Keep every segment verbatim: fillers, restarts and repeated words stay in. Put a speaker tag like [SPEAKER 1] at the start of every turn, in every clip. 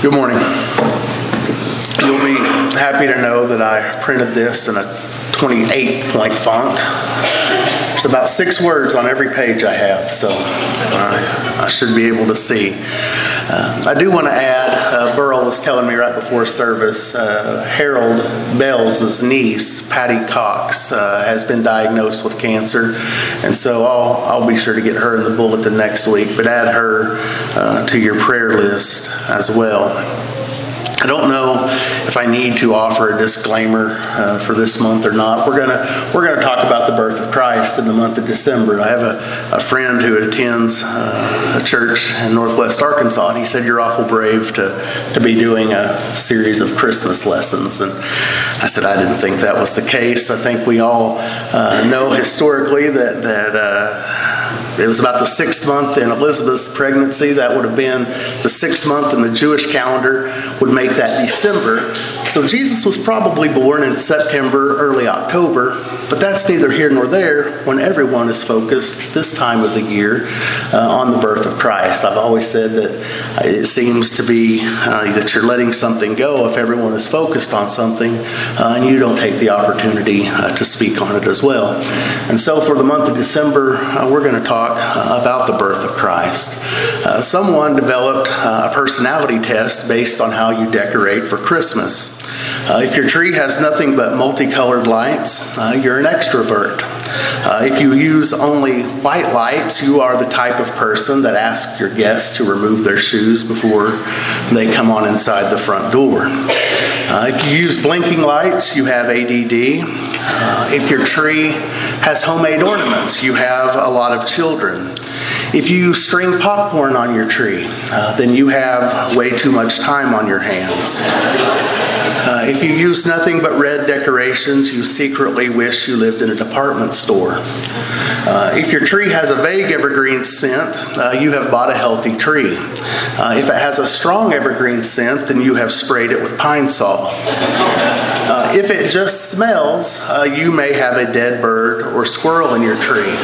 [SPEAKER 1] Good morning. You'll be happy to know that I printed this in a twenty-eight point font. There's about six words on every page I have, so uh, I should be able to see. Uh, I do want to add, uh, Burl was telling me right before service, uh, Harold Bell's niece, Patty Cox, uh, has been diagnosed with cancer, and so I'll, I'll be sure to get her in the bulletin next week, but add her uh, to your prayer list as well. I don't know if I need to offer a disclaimer uh, for this month or not. We're gonna we're gonna talk about the birth of Christ in the month of December. I have a, a friend who attends uh, a church in Northwest Arkansas, and he said you're awful brave to to be doing a series of Christmas lessons. And I said I didn't think that was the case. I think we all uh, know historically that that. Uh, It was about the sixth month in Elizabeth's pregnancy. That would have been the sixth month in the Jewish calendar, would make that December. So Jesus was probably born in September, early October, but that's neither here nor there when everyone is focused this time of the year uh, on the birth of Christ. I've always said that it seems to be uh, that you're letting something go if everyone is focused on something uh, and you don't take the opportunity uh, to speak on it as well. And so for the month of December, uh, we're going to talk Uh, about the birth of Christ. Uh, someone developed uh, a personality test based on how you decorate for Christmas. Uh, if your tree has nothing but multicolored lights, uh, you're an extrovert. Uh, if you use only white lights, you are the type of person that asks your guests to remove their shoes before they come on inside the front door. Uh, if you use blinking lights, you have A D D. Uh, if your tree has homemade ornaments, you have a lot of children. If you string popcorn on your tree, uh, then you have way too much time on your hands. Uh, if you use nothing but red decorations, you secretly wish you lived in a department store. Uh, if your tree has a vague evergreen scent, uh, you have bought a healthy tree. Uh, if it has a strong evergreen scent, then you have sprayed it with Pine Sol. Uh, if it just smells, uh, you may have a dead bird or squirrel in your tree.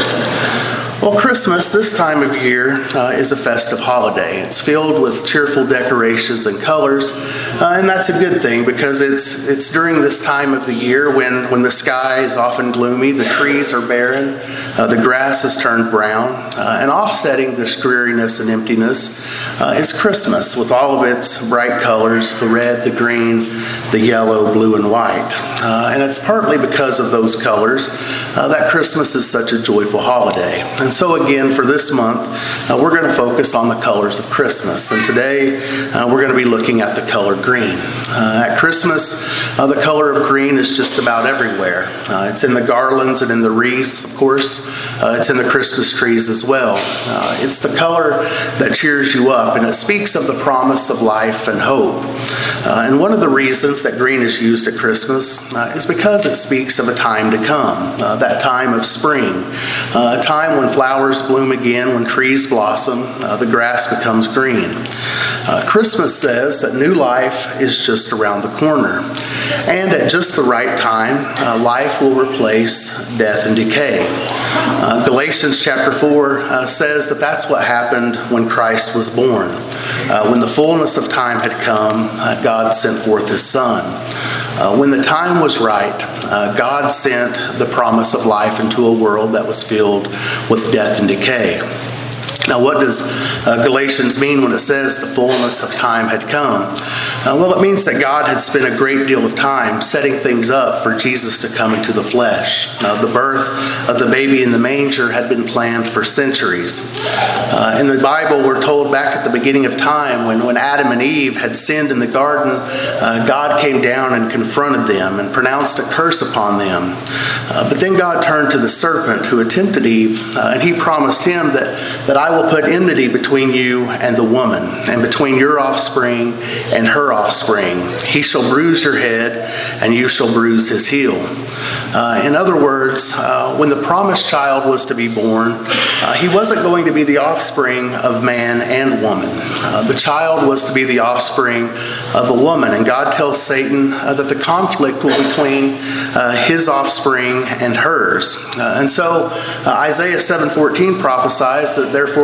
[SPEAKER 1] Well, Christmas, this time of year, uh, is a festive holiday. It's filled with cheerful decorations and colors, uh, and that's a good thing because it's it's during this time of the year when, when the sky is often gloomy, the trees are barren, uh, the grass has turned brown, uh, and offsetting this dreariness and emptiness uh, is Christmas with all of its bright colors, the red, the green, the yellow, blue, and white. Uh, and it's partly because of those colors uh, that Christmas is such a joyful holiday. And so again, for this month, uh, we're going to focus on the colors of Christmas. And today, uh, we're going to be looking at the color green. Uh, at Christmas, uh, the color of green is just about everywhere. Uh, it's in the garlands and in the wreaths, of course. Uh, it's in the Christmas trees as well. Uh, it's the color that cheers you up, and it speaks of the promise of life and hope. Uh, and one of the reasons that green is used at Christmas uh, is because it speaks of a time to come, uh, that time of spring, uh, a time when flowers bloom again, when trees blossom, uh, the grass becomes green. Uh, Christmas says that new life is just around the corner. And at just the right time, uh, life will replace death and decay. Uh, Galatians chapter four uh, says that that's what happened when Christ was born. Uh, when the fullness of time had come, uh, God sent forth his Son. Uh, when the time was right, uh, God sent the promise of life into a world that was filled with death and decay. Now, what does uh, Galatians mean when it says the fullness of time had come? Uh, well, it means that God had spent a great deal of time setting things up for Jesus to come into the flesh. Uh, the birth of the baby in the manger had been planned for centuries. Uh, in the Bible, we're told back at the beginning of time, when, when Adam and Eve had sinned in the garden, uh, God came down and confronted them and pronounced a curse upon them. Uh, but then God turned to the serpent who had tempted Eve, uh, and he promised him that, that I will put enmity between you and the woman, and between your offspring and her offspring. He shall bruise your head, and you shall bruise his heel. Uh, in other words, uh, when the promised child was to be born, uh, he wasn't going to be the offspring of man and woman. Uh, the child was to be the offspring of a woman, and God tells Satan uh, that the conflict will be between uh, his offspring and hers. Uh, and so uh, Isaiah seven fourteen prophesies that therefore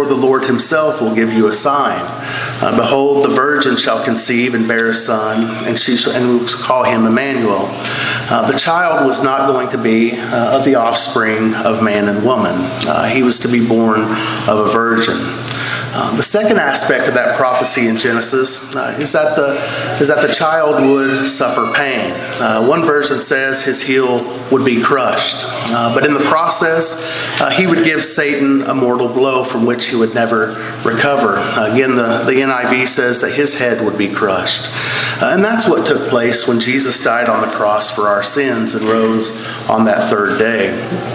[SPEAKER 1] therefore the Lord himself will give you a sign. Uh, behold, the virgin shall conceive and bear a son, and she shall, and will call him Emmanuel. Uh, the child was not going to be uh, of the offspring of man and woman. Uh, he was to be born of a virgin. Uh, the second aspect of that prophecy in Genesis uh, is that the is that the child would suffer pain. Uh, one version says his heel would be crushed, uh, but in the process, uh, he would give Satan a mortal blow from which he would never recover. Uh, again, the, the N I V says that his head would be crushed. Uh, and that's what took place when Jesus died on the cross for our sins and rose on that third day.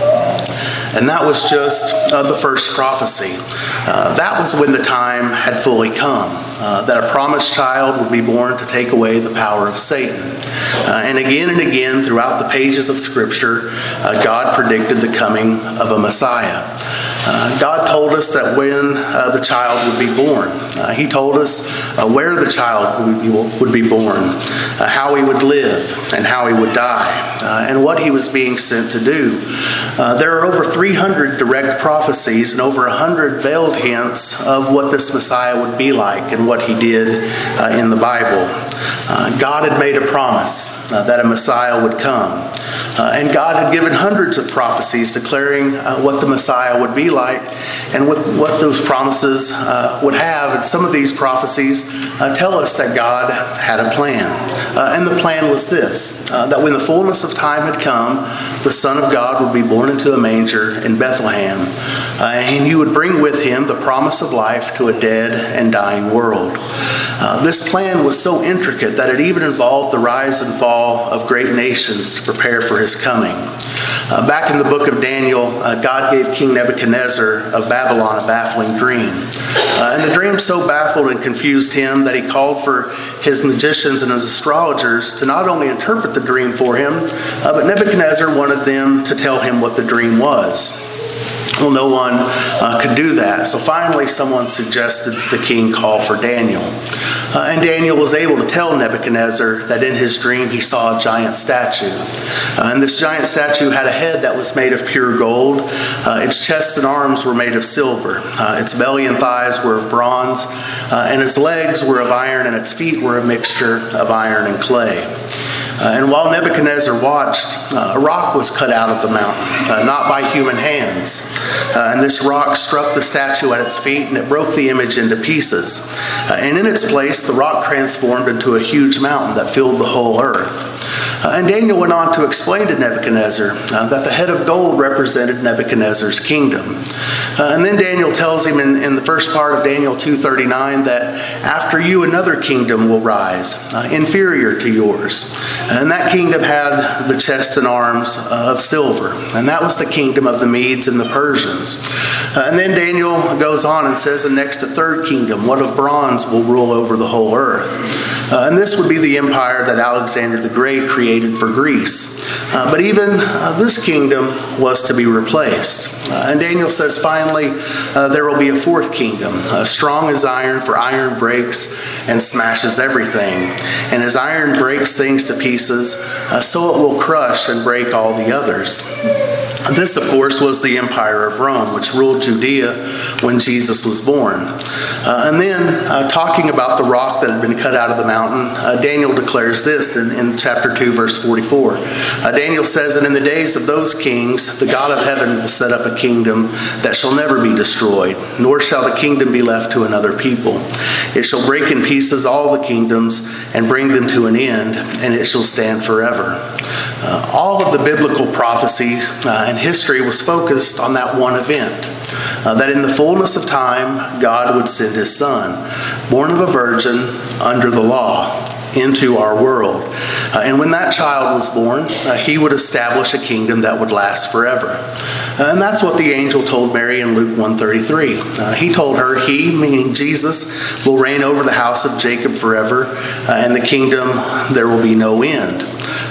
[SPEAKER 1] And that was just uh, the first prophecy. Uh, that was when the time had fully come, uh, that a promised child would be born to take away the power of Satan. Uh, and again and again throughout the pages of Scripture, uh, God predicted the coming of a Messiah. Uh, God told us that when uh, the child would be born, uh, He told us uh, where the child would be, would be born, uh, how he would live, and how he would die, uh, and what he was being sent to do. Uh, there are over three hundred direct prophecies and over one hundred veiled hints of what this Messiah would be like and what he did uh, in the Bible. Uh, God had made a promise uh, that a Messiah would come. Uh, and God had given hundreds of prophecies declaring uh, what the Messiah would be like and what, what those promises uh, would have. And some of these prophecies uh, tell us that God had a plan. Uh, and the plan was this, uh, that when the fullness of time had come, the Son of God would be born into a manger in Bethlehem. Uh, and he would bring with him the promise of life to a dead and dying world. Uh, this plan was so intricate that it even involved the rise and fall of great nations to prepare for his coming. Uh, back in the book of Daniel, uh, God gave King Nebuchadnezzar of Babylon a baffling dream. Uh, and the dream so baffled and confused him that he called for his magicians and his astrologers to not only interpret the dream for him, uh, but Nebuchadnezzar wanted them to tell him what the dream was. Well, no one uh, could do that. So finally, someone suggested the king call for Daniel. Uh, and Daniel was able to tell Nebuchadnezzar that in his dream he saw a giant statue. Uh, and this giant statue had a head that was made of pure gold. Uh, its chest and arms were made of silver. Uh, its belly and thighs were of bronze. Uh, and its legs were of iron, and its feet were a mixture of iron and clay. Uh, and while Nebuchadnezzar watched, uh, a rock was cut out of the mountain, uh, not by human hands. Uh, and this rock struck the statue at its feet, and it broke the image into pieces. Uh, and in its place, the rock transformed into a huge mountain that filled the whole earth. Uh, and Daniel went on to explain to Nebuchadnezzar uh, that the head of gold represented Nebuchadnezzar's kingdom. Uh, and then Daniel tells him in, in the first part of Daniel two thirty-nine that after you another kingdom will rise, uh, inferior to yours. And that kingdom had the chest and arms uh, of silver. And that was the kingdom of the Medes and the Persians. Uh, and then Daniel goes on and says, and next a third kingdom, one of bronze, will rule over the whole earth. Uh, and this would be the empire that Alexander the Great created for Greece. Uh, but even uh, this kingdom was to be replaced. Uh, and Daniel says, finally, uh, there will be a fourth kingdom, uh, strong as iron, for iron breaks and smashes everything. And as iron breaks things to pieces, uh, so it will crush and break all the others. This, of course, was the Empire of Rome, which ruled Judea when Jesus was born. Uh, and then, uh, talking about the rock that had been cut out of the mountain, uh, Daniel declares this in, in chapter two, verse forty-four. Uh, Daniel says, and in the days of those kings, the God of heaven will set up a kingdom that shall never be destroyed, nor shall the kingdom be left to another people. It shall break in pieces all the kingdoms and bring them to an end, and it shall stand forever. Uh, all of the biblical prophecies uh, and history was focused on that one event, uh, that in the fullness of time, God would send his Son, born of a virgin under the law, into our world. Uh, and when that child was born, uh, he would establish a kingdom that would last forever. Uh, and that's what the angel told Mary in Luke one thirty-three. Uh, he told her, he, meaning Jesus, will reign over the house of Jacob forever, uh, and the kingdom there will be no end.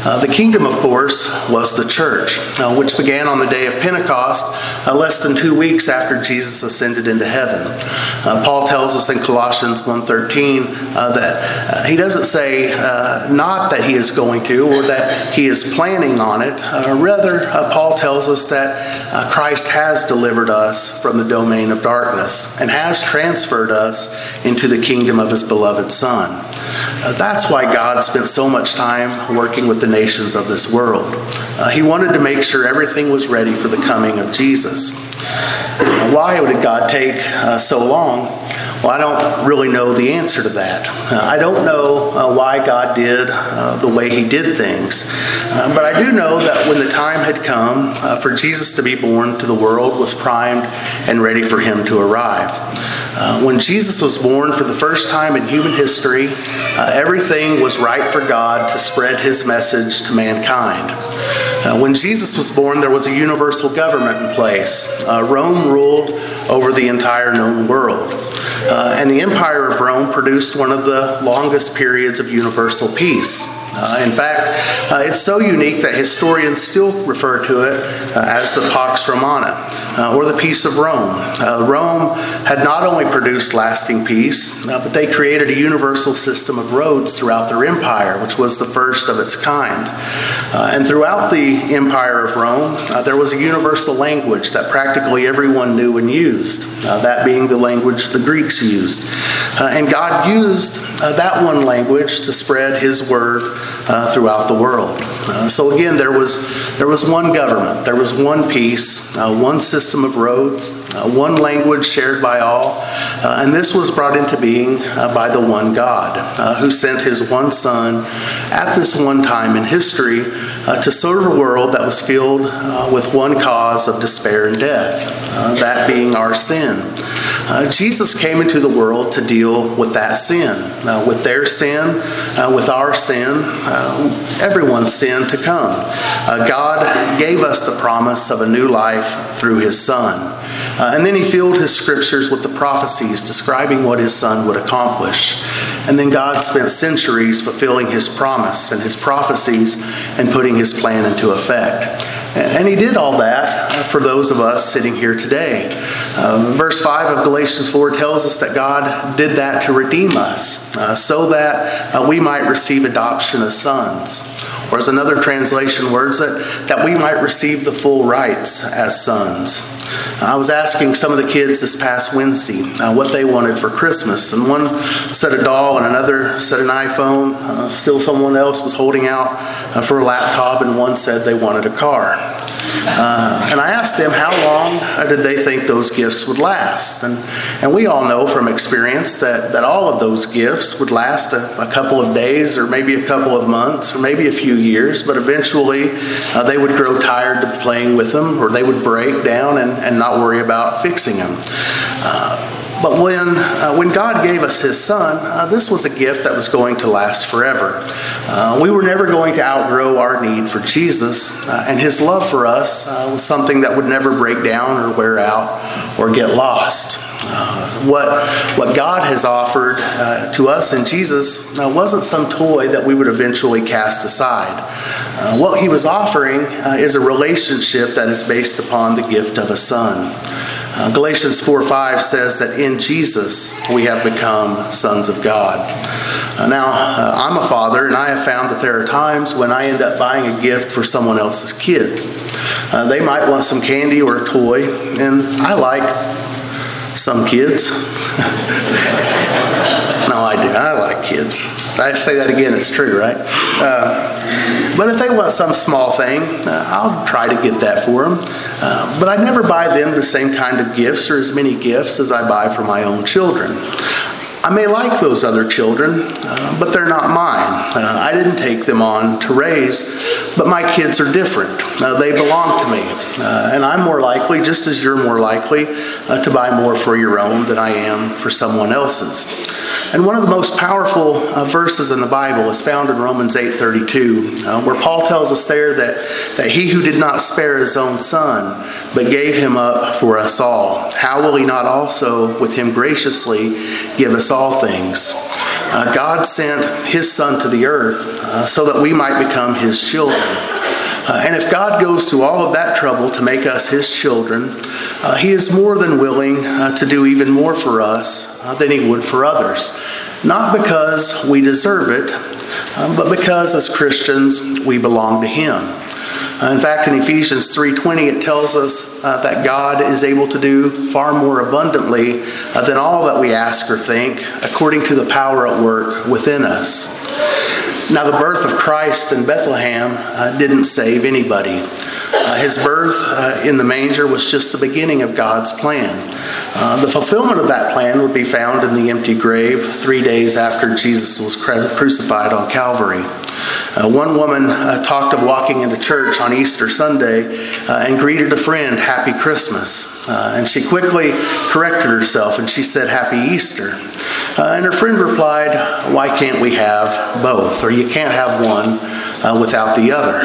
[SPEAKER 1] Uh, the kingdom, of course, was the church, uh, which began on the day of Pentecost, uh, less than two weeks after Jesus ascended into heaven. Uh, Paul tells us in Colossians one thirteen uh, that uh, he doesn't say uh, not that he is going to or that he is planning on it. Uh, rather, uh, Paul tells us that uh, Christ has delivered us from the domain of darkness and has transferred us into the kingdom of his beloved Son. Uh, that's why God spent so much time working with the nations of this world. Uh, he wanted to make sure everything was ready for the coming of Jesus. Uh, why did God take uh, so long? Well, I don't really know the answer to that. Uh, I don't know uh, why God did uh, the way he did things. Uh, but I do know that when the time had come uh, for Jesus to be born to the world was primed and ready for him to arrive. Uh, when Jesus was born for the first time in human history, uh, everything was right for God to spread his message to mankind. Uh, when Jesus was born, there was a universal government in place. Uh, Rome ruled over the entire known world. Uh, and the Empire of Rome produced one of the longest periods of universal peace. Uh, in fact, uh, it's so unique that historians still refer to it uh, as the Pax Romana, uh, or the Peace of Rome. Uh, Rome had not only produced lasting peace, uh, but they created a universal system of roads throughout their empire, which was the first of its kind. Uh, and throughout the Empire of Rome, uh, there was a universal language that practically everyone knew and used, uh, that being the language the Greeks used. Uh, and God used uh, that one language to spread his word uh, throughout the world. Uh, so again, there was there was one government, there was one peace, uh, one system of roads, uh, one language shared by all, uh, and this was brought into being uh, by the one God, uh, who sent his one Son at this one time in history uh, to serve a world that was filled uh, with one cause of despair and death, uh, that being our sin. Uh, Jesus came into the world to deal with that sin, uh, with their sin, uh, with our sin, uh, everyone's sin to come. Uh, God gave us the promise of a new life through his Son. Uh, and then he filled his scriptures with the prophecies describing what his Son would accomplish. And then God spent centuries fulfilling his promise and his prophecies and putting his plan into effect. And he did all that for those of us sitting here today. Um, verse five of Galatians four tells us that God did that to redeem us, uh, so that uh, we might receive adoption as sons. Or as another translation words it, that we might receive the full rights as sons. I was asking some of the kids this past Wednesday uh, what they wanted for Christmas. And one said a doll and another said an iPhone. Uh, still someone else was holding out uh, for a laptop, and one said they wanted a car. Uh, and I asked them how long uh, did they think those gifts would last. And, and we all know from experience that, that all of those gifts would last a, a couple of days or maybe a couple of months or maybe a few years, but eventually uh, they would grow tired of playing with them, or they would break down and, and not worry about fixing them. Uh, But when uh, when God gave us his Son, uh, this was a gift that was going to last forever. Uh, we were never going to outgrow our need for Jesus, uh, and his love for us uh, was something that would never break down or wear out or get lost. Uh, what what God has offered uh, to us in Jesus uh, wasn't some toy that we would eventually cast aside. Uh, what he was offering uh, is a relationship that is based upon the gift of a son. Uh, Galatians four five says that in Jesus we have become sons of God. Uh, now, uh, I'm a father, and I have found that there are times when I end up buying a gift for someone else's kids. Uh, they might want some candy or a toy, and I like some kids. No, I do. I like kids. I say that again, it's true, right? Uh, but if they want some small thing, uh, I'll try to get that for them. Uh, but I never buy them the same kind of gifts or as many gifts as I buy for my own children. I may like those other children, uh, but they're not mine. Uh, I didn't take them on to raise, but my kids are different. Uh, they belong to me. Uh, and I'm more likely, just as you're more likely, uh, to buy more for your own than I am for someone else's. And one of the most powerful uh, verses in the Bible is found in Romans eight thirty-two, uh, where Paul tells us there that, that he who did not spare his own son, but gave him up for us all, how will he not also with him graciously give us all things? Uh, God sent his Son to the earth uh, so that we might become his children. Uh, and if God goes to all of that trouble to make us his children, uh, he is more than willing uh, to do even more for us uh, than he would for others. Not because we deserve it, uh, but because as Christians we belong to him. Uh, in fact, in Ephesians three twenty, it tells us uh, that God is able to do far more abundantly uh, than all that we ask or think, according to the power at work within us. Now, the birth of Christ in Bethlehem uh, didn't save anybody. Uh, his birth uh, in the manger was just the beginning of God's plan. Uh, the fulfillment of that plan would be found in the empty grave three days after Jesus was crucified on Calvary. Uh, one woman uh, talked of walking into church on Easter Sunday uh, and greeted a friend, "Happy Christmas." Uh, and she quickly corrected herself and she said, "Happy Easter." Uh, and her friend replied, "Why can't we have both? Or you can't have one uh, without the other."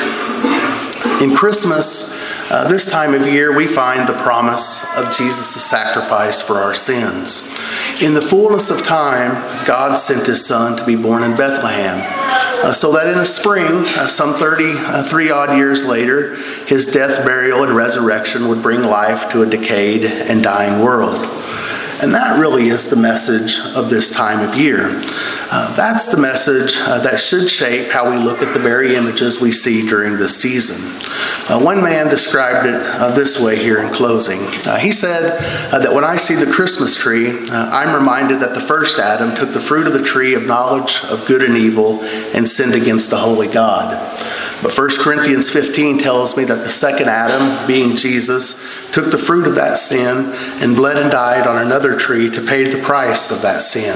[SPEAKER 1] In Christmas, uh, this time of year, we find the promise of Jesus' sacrifice for our sins. In the fullness of time, God sent his Son to be born in Bethlehem, uh, so that in the spring, uh, some thirty-three odd years later, his death, burial, and resurrection would bring life to a decayed and dying world. And that really is the message of this time of year. Uh, that's the message uh, that should shape how we look at the very images we see during this season. Uh, one man described it uh, this way here in closing. Uh, he said uh, that when I see the Christmas tree, uh, I'm reminded that the first Adam took the fruit of the tree of knowledge of good and evil and sinned against the holy God. But First Corinthians fifteen tells me that the second Adam, being Jesus, took the fruit of that sin and bled and died on another tree to pay the price of that sin.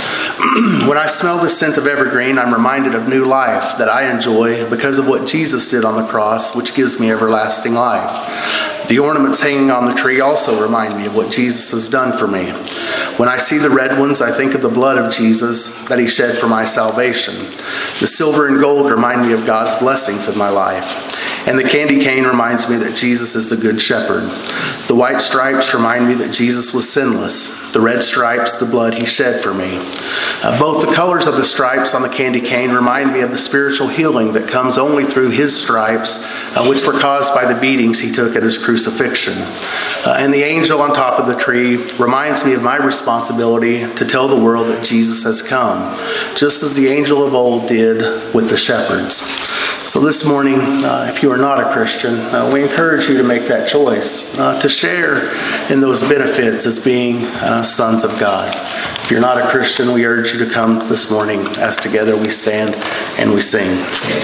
[SPEAKER 1] When I smell the scent of evergreen, I'm reminded of new life that I enjoy because of what Jesus did on the cross, which gives me everlasting life. The ornaments hanging on the tree also remind me of what Jesus has done for me. When I see the red ones, I think of the blood of Jesus that he shed for my salvation. The silver and gold remind me of God's blessings in my life. And the candy cane reminds me that Jesus is the good shepherd. The white stripes remind me that Jesus was sinless. The red stripes, the blood he shed for me. Uh, both the colors of the stripes on the candy cane remind me of the spiritual healing that comes only through his stripes, uh, which were caused by the beatings he took at his crucifixion. Uh, and the angel on top of the tree reminds me of my responsibility to tell the world that Jesus has come, just as the angel of old did with the shepherds. So this morning, uh, if you are not a Christian, uh, we encourage you to make that choice, uh, to share in those benefits as being uh, sons of God. If you're not a Christian, we urge you to come this morning as together we stand and we sing.